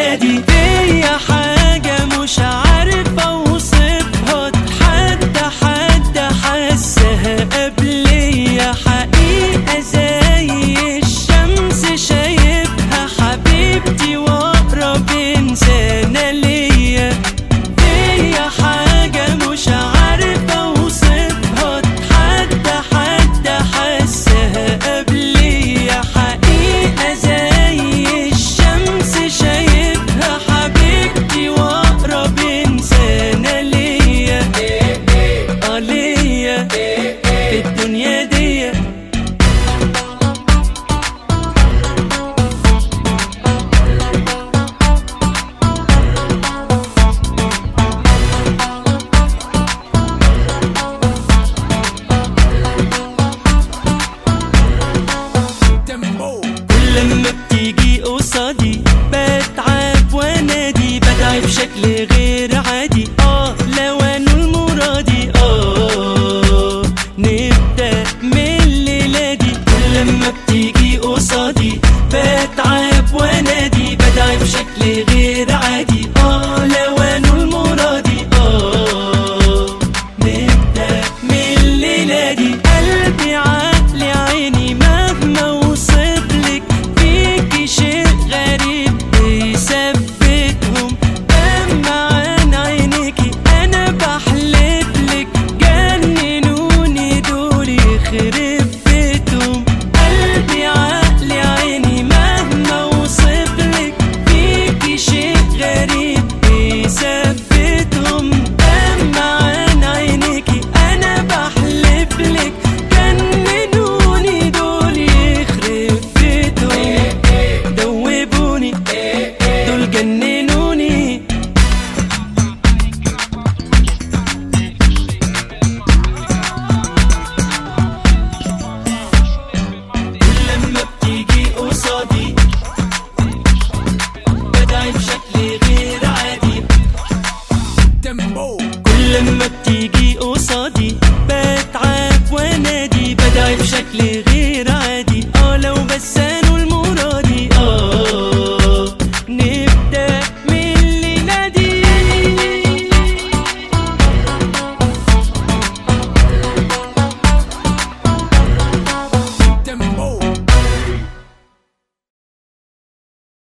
دي فيا حاجة مش عارف اوصفها، حد حسها قبليا، حقيقة زي الشمس شايفها حبيبتي واقرب انسانة ليا. فيا حاجة مش عارف اوصفها، حد حسها قبليا، حقيقة زي الشمس شايفها حبيبتي واقرب انسانة ليا. ليا في الدنيا دي. كل لما بتيجي قصادي بتعب وانادي، بدعي بشكل غير عادي، لو انول مرادي، نبدأ من الليلة دي. كل لما بتيجي قصادي بتعب وانادي، بدعي بشكل غير